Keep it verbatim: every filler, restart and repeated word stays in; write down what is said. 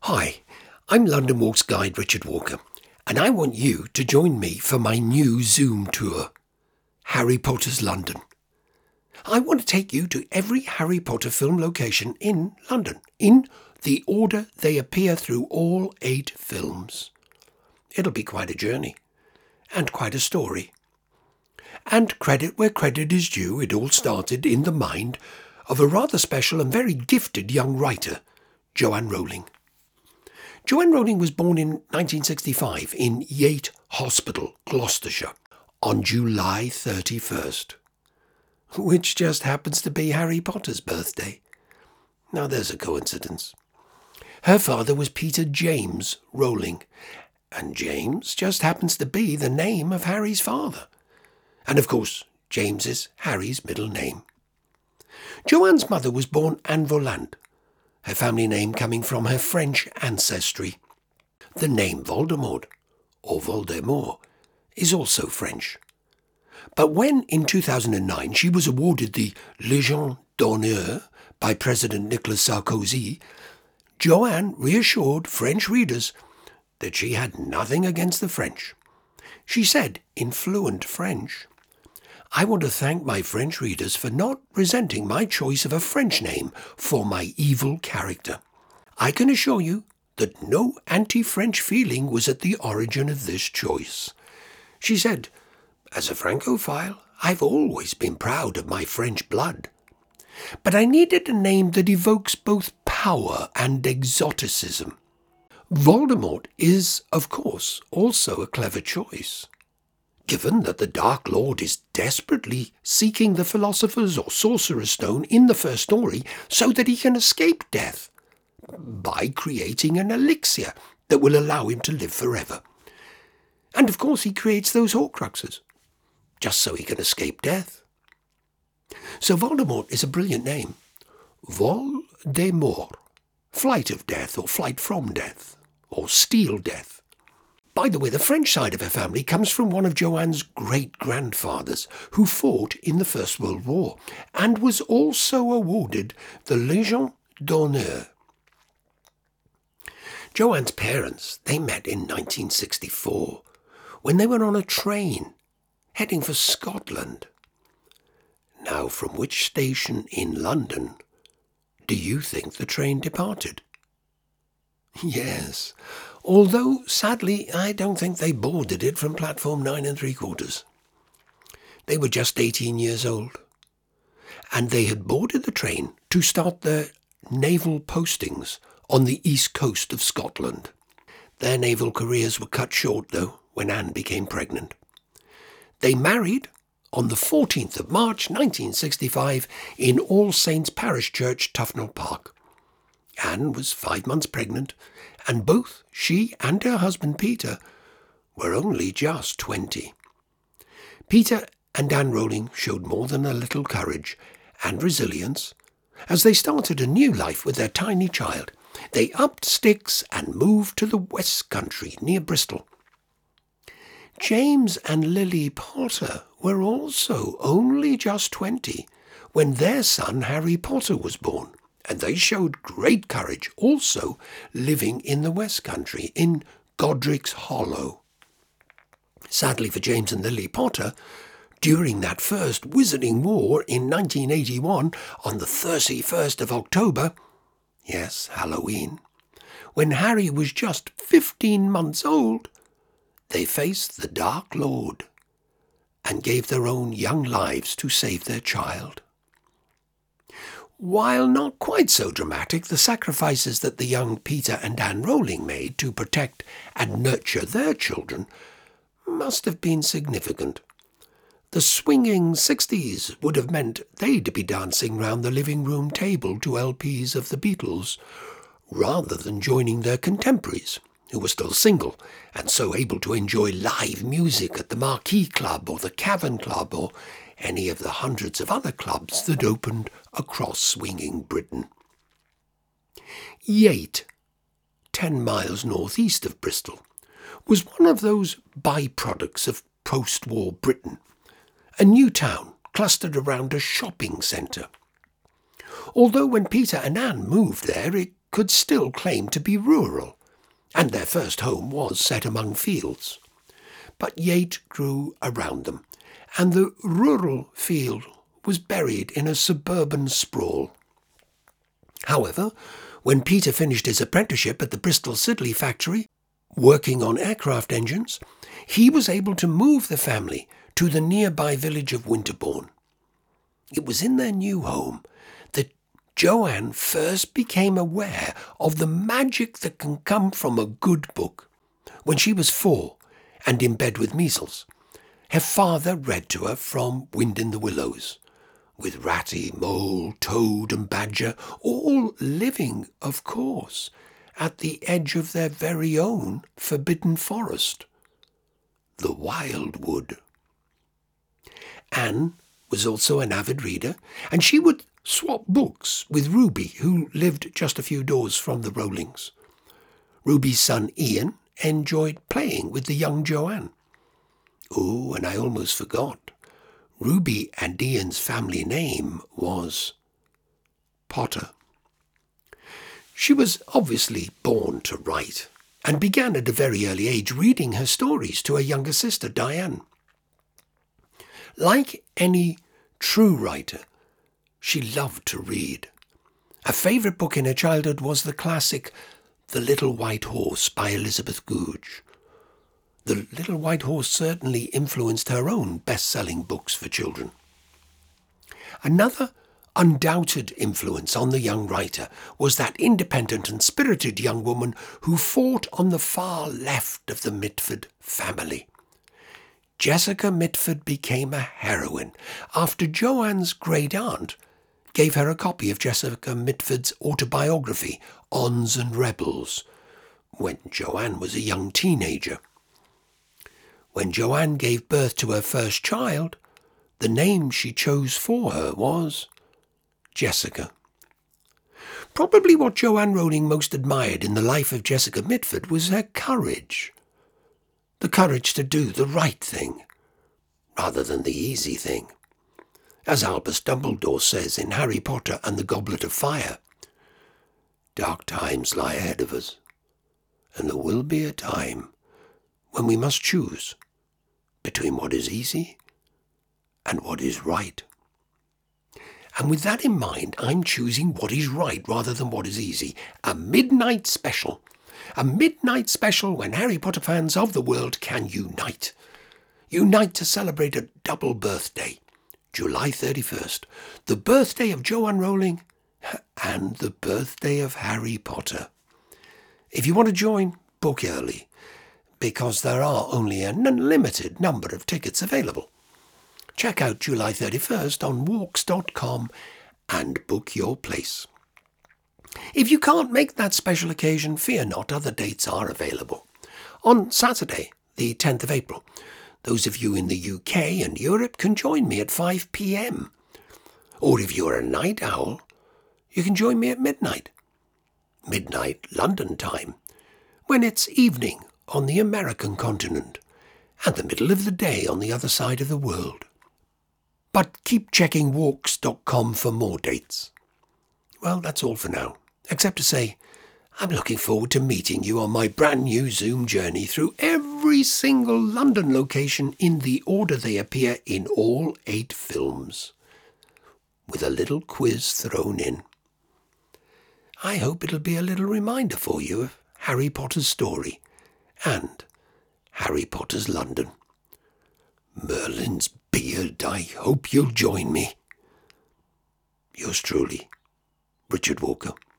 Hi, I'm London Walks guide Richard Walker, and I want you to join me for my new Zoom tour, Harry Potter's London. I want to take you to every Harry Potter film location in London, in the order they appear through all eight films. It'll be quite a journey, and quite a story. And credit where credit is due, it all started in the mind of a rather special and very gifted young writer, Joanne Rowling. Joanne Rowling was born in nineteen sixty-five in Yate Hospital, Gloucestershire, on July thirty-first, which just happens to be Harry Potter's birthday. Now there's a coincidence. Her father was Peter James Rowling, and James just happens to be the name of Harry's father. And of course, James is Harry's middle name. Joanne's mother was born Anne Voland, her family name coming from her French ancestry. The name Voldemort, or Voldemort, is also French. But when, in two thousand nine, she was awarded the Légion d'honneur by President Nicolas Sarkozy, Joanne reassured French readers that she had nothing against the French. She said, in fluent French, "I want to thank my French readers for not resenting my choice of a French name for my evil character. I can assure you that no anti-French feeling was at the origin of this choice." She said, "As a Francophile, I've always been proud of my French blood. But I needed a name that evokes both power and exoticism. Voldemort is, of course, also a clever choice. Given that the Dark Lord is desperately seeking the Philosopher's or Sorcerer's Stone in the first story so that he can escape death by creating an elixir that will allow him to live forever. And of course he creates those Horcruxes, just so he can escape death. So Voldemort is a brilliant name. Vol-de-mort, flight of death or flight from death, or steal death. By the way, the French side of her family comes from one of Joanne's great-grandfathers, who fought in the First World War, and was also awarded the Légion d'honneur. Joanne's parents, they met in nineteen sixty-four, when they were on a train, heading for Scotland. Now, from which station in London do you think the train departed? Yes, although, sadly, I don't think they boarded it from platform nine and three quarters. They were just eighteen years old, and they had boarded the train to start their naval postings on the east coast of Scotland. Their naval careers were cut short, though, when Anne became pregnant. They married on the fourteenth of March nineteen sixty-five in All Saints Parish Church, Tufnell Park. Anne was five months pregnant, and both she and her husband Peter were only just twenty. Peter and Anne Rowling showed more than a little courage and resilience as they started a new life with their tiny child. They upped sticks and moved to the West Country near Bristol. James and Lily Potter were also only just twenty when their son Harry Potter was born, and they showed great courage also living in the West Country, in Godric's Hollow. Sadly for James and Lily Potter, during that first Wizarding War in nineteen eighty-one, on the thirty-first of October, yes, Halloween, when Harry was just fifteen months old, they faced the Dark Lord and gave their own young lives to save their child. While not quite so dramatic, the sacrifices that the young Peter and Anne Rowling made to protect and nurture their children must have been significant. The swinging sixties would have meant they'd be dancing round the living room table to L Ps of the Beatles, rather than joining their contemporaries, who were still single and so able to enjoy live music at the Marquee Club or the Cavern Club or any of the hundreds of other clubs that opened across swinging Britain. Yate, ten miles northeast of Bristol, was one of those byproducts of post-war Britain, a new town clustered around a shopping centre. Although when Peter and Anne moved there, it could still claim to be rural, and their first home was set among fields. But Yate grew around them, and the rural field was buried in a suburban sprawl. However, when Peter finished his apprenticeship at the Bristol Siddeley factory, working on aircraft engines, he was able to move the family to the nearby village of Winterbourne. It was in their new home that Joanne first became aware of the magic that can come from a good book. When she was four and in bed with measles, her father read to her from Wind in the Willows, with Ratty, Mole, Toad and Badger, all living, of course, at the edge of their very own forbidden forest, the Wildwood. Anne was also an avid reader, and she would swap books with Ruby, who lived just a few doors from the Rowlings. Ruby's son Ian enjoyed playing with the young Joanne. Oh, and I almost forgot. Ruby and Ian's family name was Potter. She was obviously born to write, and began at a very early age reading her stories to her younger sister Diane. Like any true writer, she loved to read. Her favourite book in her childhood was the classic The Little White Horse by Elizabeth Goudge. The Little White Horse certainly influenced her own best-selling books for children. Another undoubted influence on the young writer was that independent and spirited young woman who fought on the far left of the Mitford family. Jessica Mitford became a heroine after Joanne's great-aunt gave her a copy of Jessica Mitford's autobiography, Ons and Rebels, when Joanne was a young teenager. When Joanne gave birth to her first child, the name she chose for her was Jessica. Probably what Joanne Rowling most admired in the life of Jessica Mitford was her courage. The courage to do the right thing, rather than the easy thing. As Albus Dumbledore says in Harry Potter and the Goblet of Fire, dark times lie ahead of us, and there will be a time when we must choose between what is easy and what is right. And with that in mind, I'm choosing what is right rather than what is easy. A midnight special. A midnight special when Harry Potter fans of the world can unite. Unite to celebrate a double birthday. July thirty-first. The birthday of Joanne Rowling and the birthday of Harry Potter. If you want to join, book early, because there are only an unlimited number of tickets available. Check out July thirty-first on walks dot com and book your place. If you can't make that special occasion, fear not, other dates are available. On Saturday, the tenth of April, those of you in the U K and Europe can join me at five p.m. Or if you're a night owl, you can join me at midnight. Midnight London time, when it's evening on the American continent and the middle of the day on the other side of the world. But keep checking walks dot com for more dates. Well, that's all for now, except to say I'm looking forward to meeting you on my brand new Zoom journey through every single London location in the order they appear in all eight films, with a little quiz thrown in. I hope it'll be a little reminder for you of Harry Potter's story and Harry Potter's London. Merlin's beard, I hope you'll join me. Yours truly, Richard Walker.